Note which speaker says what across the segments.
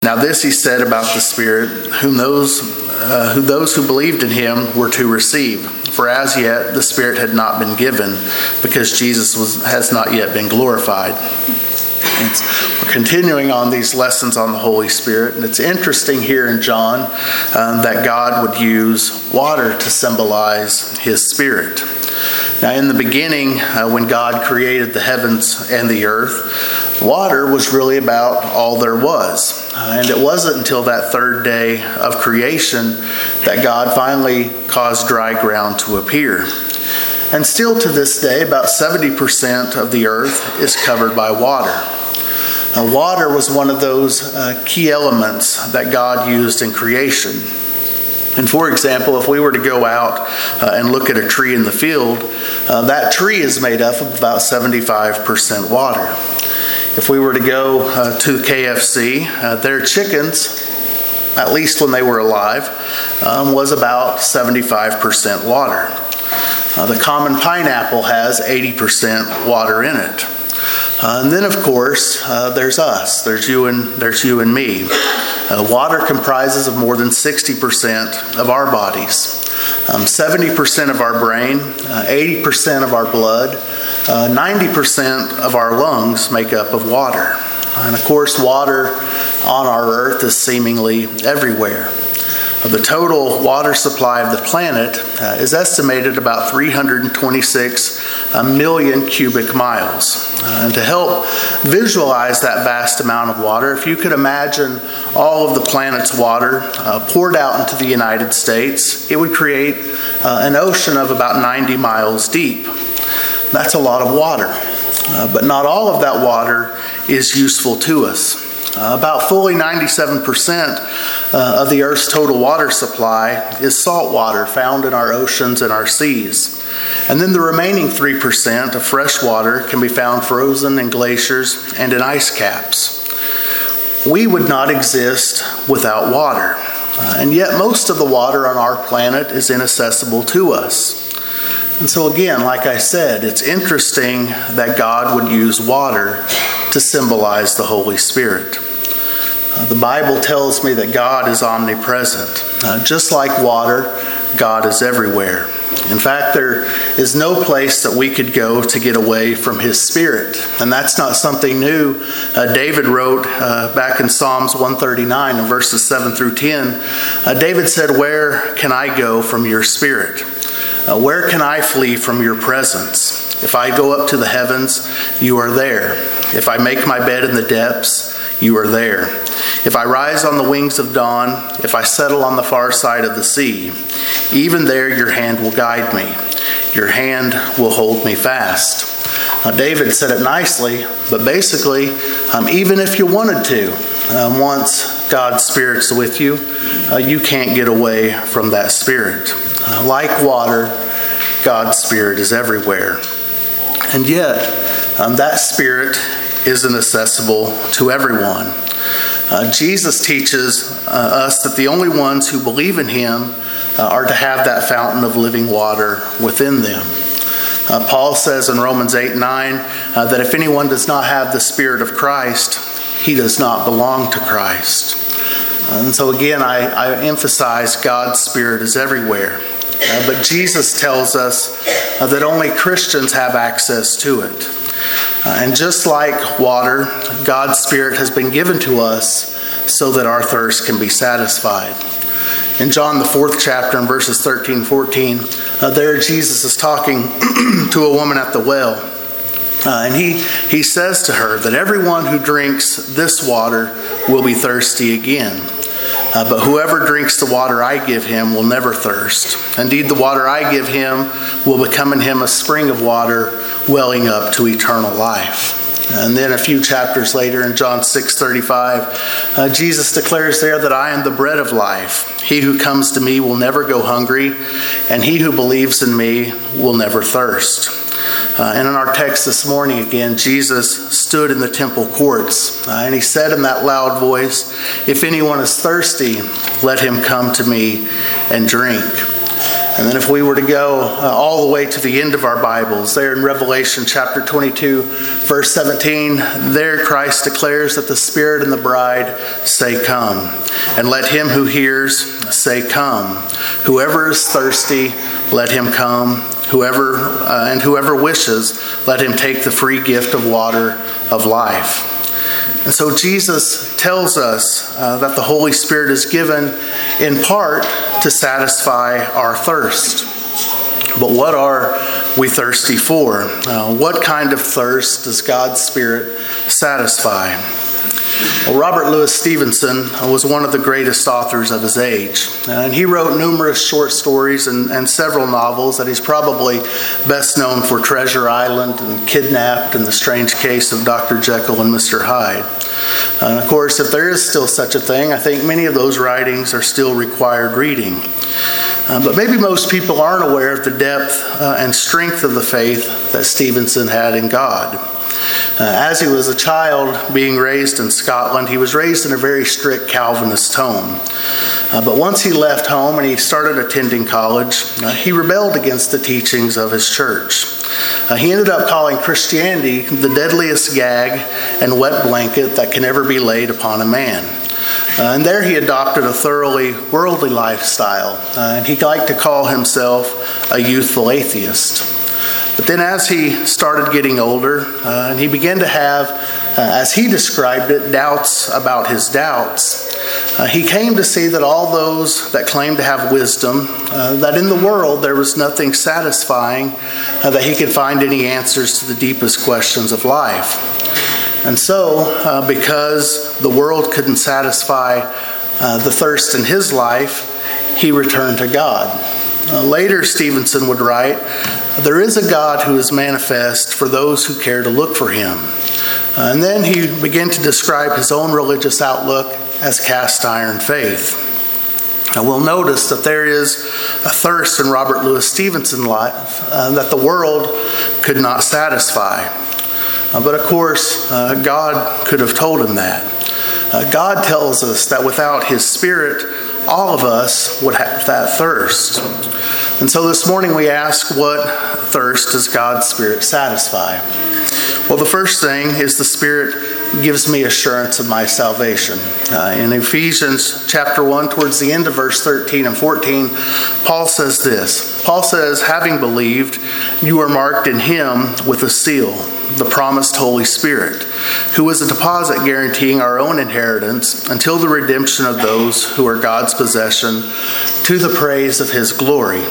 Speaker 1: Now this he said about the Spirit, who those who believed in him were to receive. For as yet the Spirit had not been given, because Jesus has not yet been glorified. We're continuing on these lessons on the Holy Spirit, and it's interesting here in John that God would use water to symbolize his Spirit. Now in the beginning, when God created the heavens and the earth, water was really about all there was. And it wasn't until that third day of creation that God finally caused dry ground to appear. And still to this day, about 70% of the earth is covered by water. Water was one of those key elements that God used in creation. And for example, if we were to go out and look at a tree in the field, that tree is made up of about 75% water. If we were to go to KFC, their chickens, at least when they were alive, was about 75% water. The common pineapple has 80% water in it. And then, of course, there's us. There's you and me. Water comprises of more than 60% of our bodies. 70% of our brain, 80% of our blood, 90% of our lungs make up of water. And of course, water on our earth is seemingly everywhere. The total water supply of the planet is estimated about 326 million cubic miles. And to help visualize that vast amount of water, if you could imagine all of the planet's water poured out into the United States, it would create an ocean of about 90 miles deep. That's a lot of water. But not all of that water is useful to us. About fully 97% of the Earth's total water supply is salt water found in our oceans and our seas. And then the remaining 3% of fresh water can be found frozen in glaciers and in ice caps. We would not exist without water. And yet most of the water on our planet is inaccessible to us. And so again, like I said, it's interesting that God would use water to symbolize the Holy Spirit. The Bible tells me that God is omnipresent. Just like water, God is everywhere. In fact, there is no place that we could go to get away from his Spirit. And that's not something new. David wrote back in Psalms 139 in verses 7 through 10, David said, "Where can I go from your Spirit? Where can I flee from your presence? If I go up to the heavens, you are there. If I make my bed in the depths, you are there. If I rise on the wings of dawn, if I settle on the far side of the sea, even there your hand will guide me. Your hand will hold me fast." David said it nicely, but basically, even if you wanted to, once God's Spirit's with you, you can't get away from that Spirit. Like water, God's Spirit is everywhere. And yet, that Spirit isn't accessible to everyone. Jesus teaches us that the only ones who believe in him are to have that fountain of living water within them. Paul says in Romans 8:9 that if anyone does not have the Spirit of Christ, he does not belong to Christ. And so again, I emphasize God's Spirit is everywhere. But Jesus tells us that only Christians have access to it. And just like water, God's Spirit has been given to us so that our thirst can be satisfied. In John, the 4th chapter, in verses 13, 14, there Jesus is talking to a woman at the well. And he says to her that everyone who drinks this water will be thirsty again. But whoever drinks the water I give him will never thirst. Indeed, the water I give him will become in him a spring of water welling up to eternal life. And then a few chapters later in John 6:35, Jesus declares there that I am the bread of life. He who comes to me will never go hungry, and he who believes in me will never thirst. And in our text this morning again, Jesus stood in the temple courts, and he said in that loud voice, "If anyone is thirsty, let him come to me and drink." And then if we were to go all the way to the end of our Bibles, there in Revelation chapter 22, verse 17, there Christ declares that the Spirit and the bride say, "Come." And let him who hears say, "Come." Whoever is thirsty, let him come. Whoever wishes, let him take the free gift of water of life. And so Jesus tells us that the Holy Spirit is given in part to satisfy our thirst. But what are we thirsty for? What kind of thirst does God's Spirit satisfy? Well, Robert Louis Stevenson was one of the greatest authors of his age. And he wrote numerous short stories and several novels that he's probably best known for Treasure Island and Kidnapped and The Strange Case of Dr. Jekyll and Mr. Hyde. And of course, if there is still such a thing, I think many of those writings are still required reading. But maybe most people aren't aware of the depth and strength of the faith that Stevenson had in God. As he was a child being raised in Scotland, he was raised in a very strict Calvinist home. But once he left home and he started attending college, he rebelled against the teachings of his church. He ended up calling Christianity the deadliest gag and wet blanket that can ever be laid upon a man. And there he adopted a thoroughly worldly lifestyle, and he liked to call himself a youthful atheist. But then as he started getting older, and he began to have, as he described it, doubts about his doubts, he came to see that all those that claimed to have wisdom, that in the world there was nothing satisfying, that he could find any answers to the deepest questions of life. And so, because the world couldn't satisfy the thirst in his life, he returned to God. Later, Stevenson would write, "There is a God who is manifest for those who care to look for him." And then he began to describe his own religious outlook as cast iron faith. And we'll notice that there is a thirst in Robert Louis Stevenson's life that the world could not satisfy. But of course, God could have told him that. God tells us that without his Spirit, all of us would have that thirst. And so this morning we ask, what thirst does God's Spirit satisfy? Well, the first thing is the Spirit gives me assurance of my salvation. In Ephesians chapter 1, towards the end of verse 13 and 14, Paul says this. Paul says, "Having believed, you are marked in him with a seal, the promised Holy Spirit, who is a deposit guaranteeing our own inheritance until the redemption of those who are God's possession, to the praise of his glory."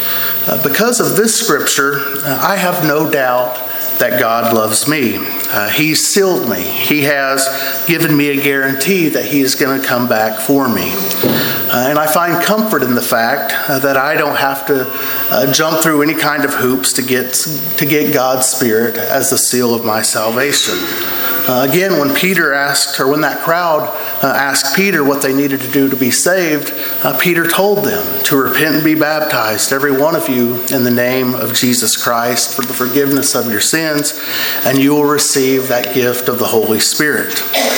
Speaker 1: Because of this scripture, I have no doubt that God loves me. He's sealed me. He has given me a guarantee that he is going to come back for me. And I find comfort in the fact that I don't have to jump through any kind of hoops to get God's Spirit as the seal of my salvation. Again, when that crowd asked Peter what they needed to do to be saved, Peter told them to repent and be baptized, every one of you, in the name of Jesus Christ for the forgiveness of your sins, and you will receive that gift of the Holy Spirit.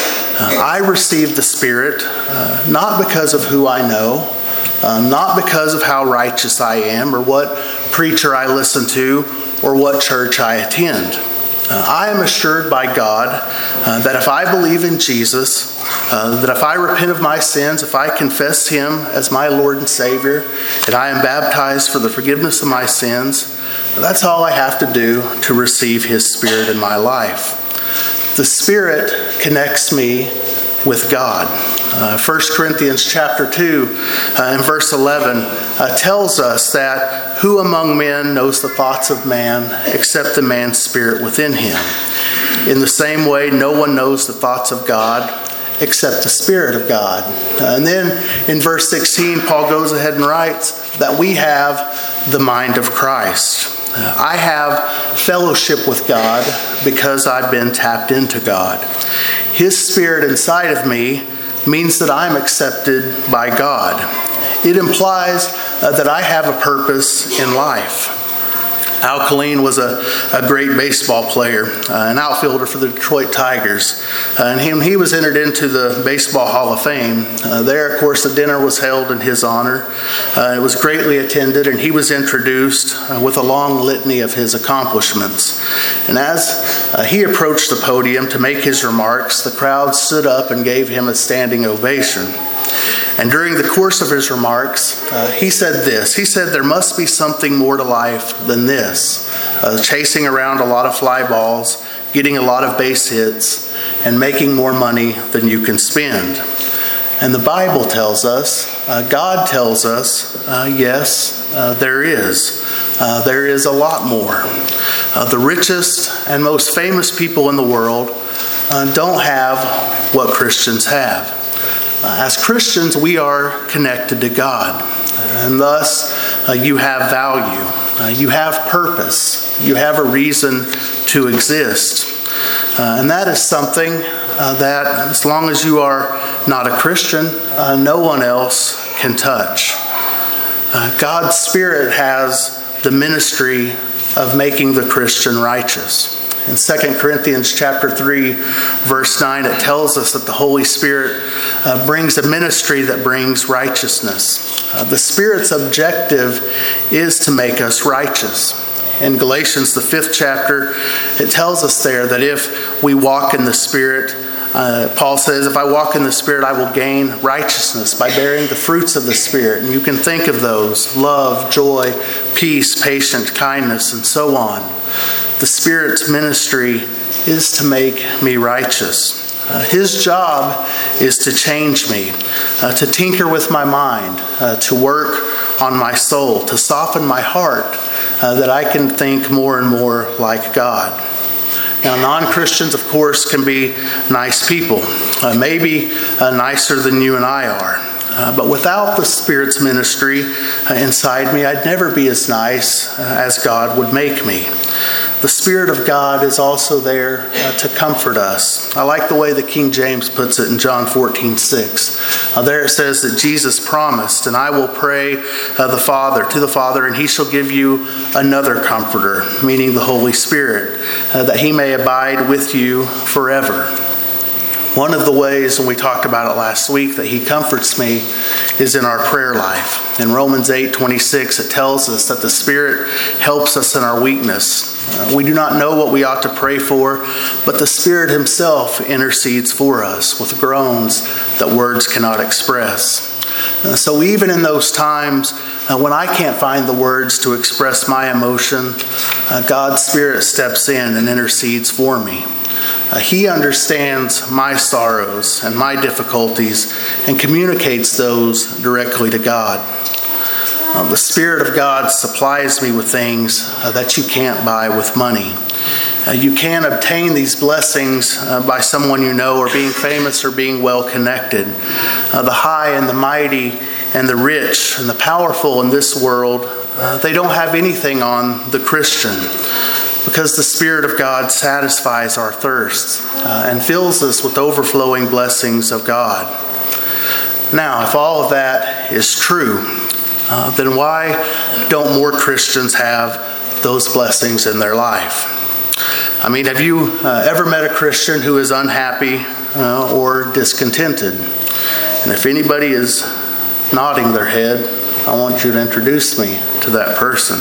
Speaker 1: I received the Spirit not because of who I know, not because of how righteous I am, or what preacher I listen to, or what church I attend. I am assured by God that if I believe in Jesus, that if I repent of my sins, if I confess him as my Lord and Savior, and I am baptized for the forgiveness of my sins, that's all I have to do to receive his Spirit in my life. The Spirit connects me with God. 1 Corinthians chapter 2 and verse 11 tells us that who among men knows the thoughts of man except the man's spirit within him? In the same way, no one knows the thoughts of God except the Spirit of God. And then in verse 16, Paul goes ahead and writes that we have the mind of Christ. I have fellowship with God because I've been tapped into God. His Spirit inside of me means that I'm accepted by God. It implies that I have a purpose in life. Al Kaline was a great baseball player, an outfielder for the Detroit Tigers. And he was entered into the Baseball Hall of Fame. There, of course, a dinner was held in his honor. It was greatly attended, and he was introduced with a long litany of his accomplishments. And as he approached the podium to make his remarks, the crowd stood up and gave him a standing ovation. And during the course of his remarks, he said this. He said, "There must be something more to life than this. Chasing around a lot of fly balls, getting a lot of base hits, and making more money than you can spend." And the Bible tells us, God tells us, yes, there is. There is a lot more. The richest and most famous people in the world don't have what Christians have. As Christians, we are connected to God, and thus you have value, you have purpose, you have a reason to exist. And that is something that, as long as you are not a Christian, no one else can touch. God's Spirit has the ministry of making the Christian righteous. In 2 Corinthians chapter 3, verse 9, it tells us that the Holy Spirit brings a ministry that brings righteousness. The Spirit's objective is to make us righteous. In Galatians, the 5th chapter, it tells us there that if we walk in the Spirit, Paul says, "If I walk in the Spirit, I will gain righteousness by bearing the fruits of the Spirit." And you can think of those: love, joy, peace, patience, kindness, and so on. The Spirit's ministry is to make me righteous. His job is to change me, to tinker with my mind, to work on my soul, to soften my heart, that I can think more and more like God. Now, non-Christians, of course, can be nice people, maybe nicer than you and I are. But without the Spirit's ministry inside me, I'd never be as nice as God would make me. The Spirit of God is also there to comfort us. I like the way the King James puts it in John 14:6. There it says that Jesus promised, "And I will pray to the Father, and he shall give you another comforter," meaning the Holy Spirit, "that he may abide with you forever." One of the ways, and we talked about it last week, that he comforts me is in our prayer life. In Romans 8:26, it tells us that the Spirit helps us in our weakness. We do not know what we ought to pray for, but the Spirit himself intercedes for us with groans that words cannot express. So even in those times when I can't find the words to express my emotion, God's Spirit steps in and intercedes for me. He understands my sorrows and my difficulties and communicates those directly to God. The Spirit of God supplies me with things that you can't buy with money. You can't obtain these blessings by someone you know, or being famous, or being well connected. The high and the mighty and the rich and the powerful in this world, they don't have anything on the Christian, because the Spirit of God satisfies our thirsts and fills us with overflowing blessings of God. Now, if all of that is true, then why don't more Christians have those blessings in their life? I mean, have you ever met a Christian who is unhappy or discontented? And if anybody is nodding their head, I want you to introduce me to that person.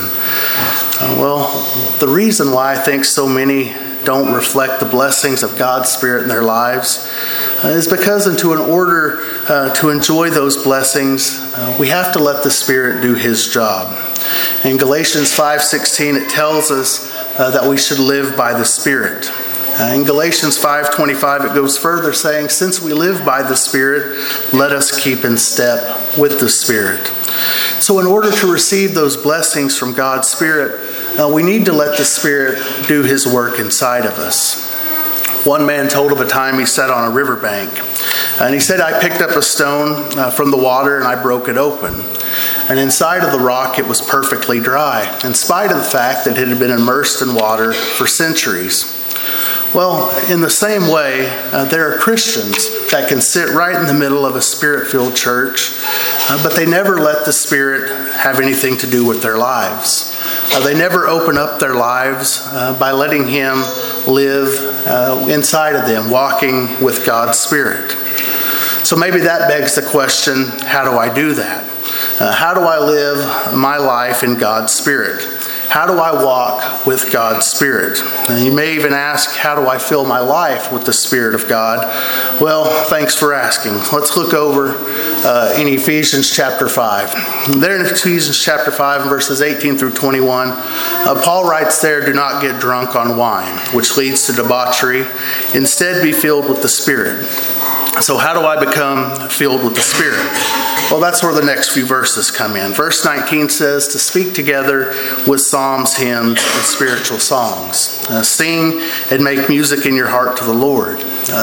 Speaker 1: Well, the reason why I think so many don't reflect the blessings of God's Spirit in their lives is because in order to enjoy those blessings, we have to let the Spirit do his job. In Galatians 5:16, it tells us that we should live by the Spirit. In Galatians 5:25, it goes further, saying, "Since we live by the Spirit, let us keep in step with the Spirit." So in order to receive those blessings from God's Spirit, we need to let the Spirit do his work inside of us. One man told of a time he sat on a riverbank, and he said, "I picked up a stone from the water and I broke it open. And inside of the rock it was perfectly dry, in spite of the fact that it had been immersed in water for centuries." Well, in the same way, there are Christians that can sit right in the middle of a Spirit-filled church, but they never let the Spirit have anything to do with their lives. They never open up their lives by letting Him live inside of them, walking with God's Spirit. So maybe that begs the question, how do I do that? How do I live my life in God's Spirit? How do I walk with God's Spirit? And you may even ask, how do I fill my life with the Spirit of God? Well, thanks for asking. Let's look over in Ephesians chapter 5. There in Ephesians chapter 5, verses 18 through 21, Paul writes there, "Do not get drunk on wine, which leads to debauchery. Instead, be filled with the Spirit." So how do I become filled with the Spirit? Well, that's where the next few verses come in. Verse 19 says, "To speak together with psalms, hymns, and spiritual songs. Sing and make music in your heart to the Lord.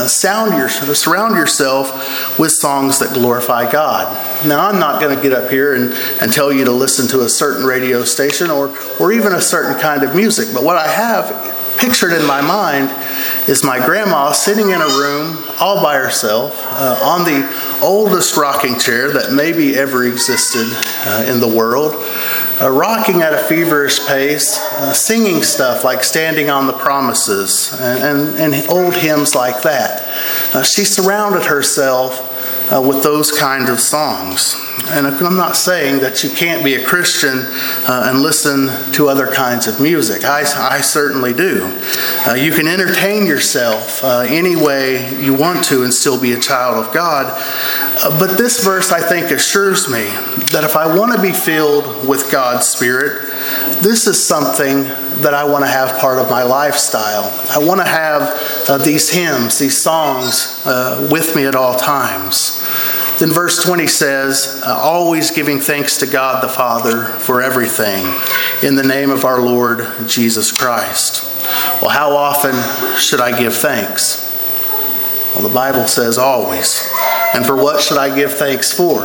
Speaker 1: Surround yourself with songs that glorify God." Now, I'm not going to get up here and tell you to listen to a certain radio station or even a certain kind of music, but what I have pictured in my mind is my grandma sitting in a room all by herself on the oldest rocking chair that maybe ever existed in the world, rocking at a feverish pace, singing stuff like "Standing on the Promises" and old hymns like that. She surrounded herself with those kinds of songs. And I'm not saying that you can't be a Christian and listen to other kinds of music. I certainly do. You can entertain yourself any way you want to and still be a child of God. But this verse, I think, assures me that if I want to be filled with God's Spirit, this is something that I want to have part of my lifestyle. I want to have these hymns, these songs with me at all times. Then verse 20 says, "Always giving thanks to God the Father for everything, in the name of our Lord Jesus Christ." Well, how often should I give thanks? Well, the Bible says always. And for what should I give thanks for?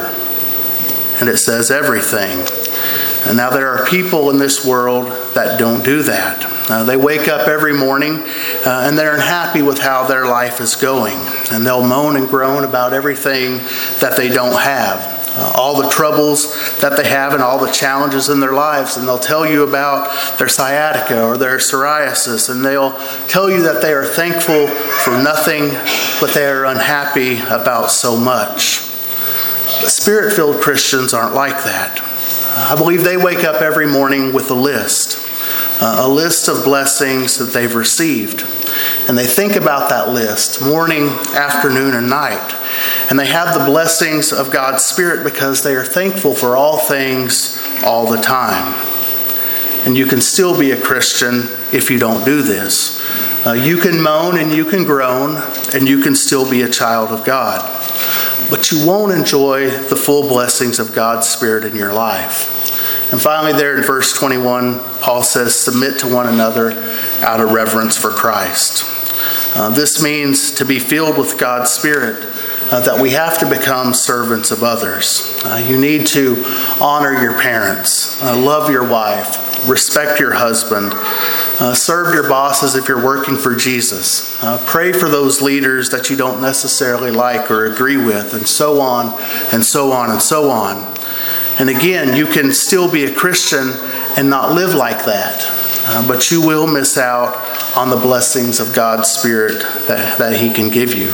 Speaker 1: And it says everything. And now there are people in this world that don't do that. They wake up every morning and they're unhappy with how their life is going. And they'll moan and groan about everything that they don't have. All the troubles that they have and all the challenges in their lives. And they'll tell you about their sciatica or their psoriasis. And they'll tell you that they are thankful for nothing, but they are unhappy about so much. But Spirit-filled Christians aren't like that. I believe they wake up every morning with a list of blessings that they've received. And they think about that list morning, afternoon, and night. And they have the blessings of God's Spirit because they are thankful for all things all the time. And you can still be a Christian if you don't do this. You can moan and you can groan, and you can still be a child of God. But you won't enjoy the full blessings of God's Spirit in your life. And finally there in verse 21, Paul says, "Submit to one another out of reverence for Christ." This means to be filled with God's Spirit, that we have to become servants of others. You need to honor your parents, love your wife, respect your husband, serve your bosses if you're working for Jesus, pray for those leaders that you don't necessarily like or agree with, and so on and so on and so on. And again, you can still be a Christian and not live like that, but you will miss out on the blessings of God's Spirit that He can give you.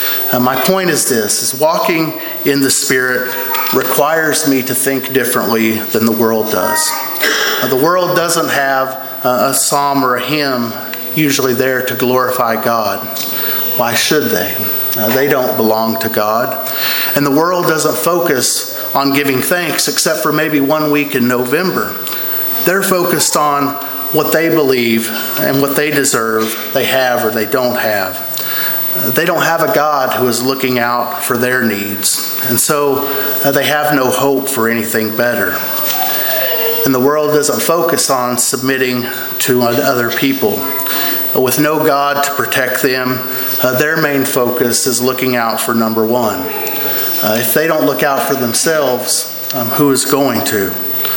Speaker 1: My point is this, is walking in the Spirit requires me to think differently than the world does. The world doesn't have a psalm or a hymn usually there to glorify God. Why should they? They don't belong to God. And the world doesn't focus on giving thanks except for maybe 1 week in November. They're focused on what they believe and what they deserve, they have or they don't have. They don't have a God who is looking out for their needs. And so they have no hope for anything better. And the world doesn't focus on submitting to other people. With no God to protect them, their main focus is looking out for number one. If they don't look out for themselves, who is going to?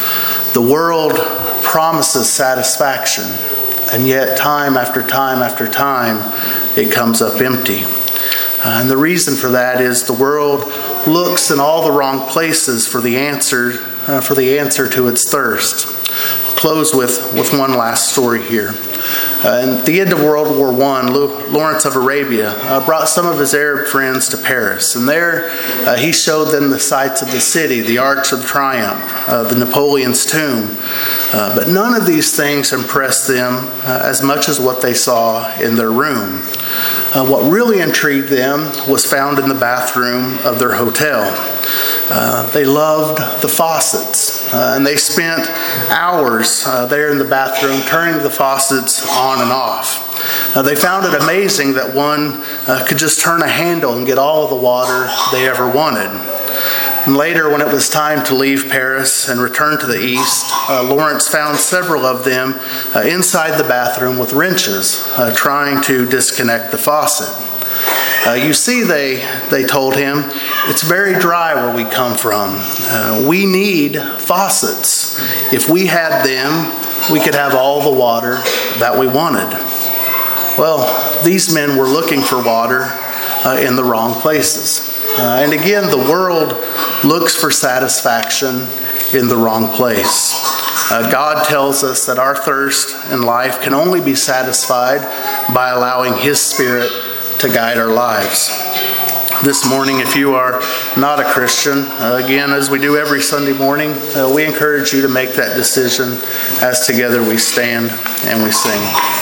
Speaker 1: The world promises satisfaction, and yet time after time after time, it comes up empty. And the reason for that is the world looks in all the wrong places for the answer to its thirst. close with one last story here. At the end of World War I, Lawrence of Arabia brought some of his Arab friends to Paris, and there he showed them the sights of the city, the Arch of Triumph, the Napoleon's tomb. But none of these things impressed them as much as what they saw in their room. What really intrigued them was found in the bathroom of their hotel. They loved the faucets, and they spent hours there in the bathroom turning the faucets on and off. They found it amazing that one could just turn a handle and get all of the water they ever wanted. And later, when it was time to leave Paris and return to the east, Lawrence found several of them inside the bathroom with wrenches, trying to disconnect the faucet. You see, they told him, it's very dry where we come from. We need faucets. If we had them, we could have all the water that we wanted. Well, these men were looking for water in the wrong places. And again, the world looks for satisfaction in the wrong place. God tells us that our thirst in life can only be satisfied by allowing His Spirit to guide our lives. This morning, if you are not a Christian, again, as we do every Sunday morning, we encourage you to make that decision as together we stand and we sing.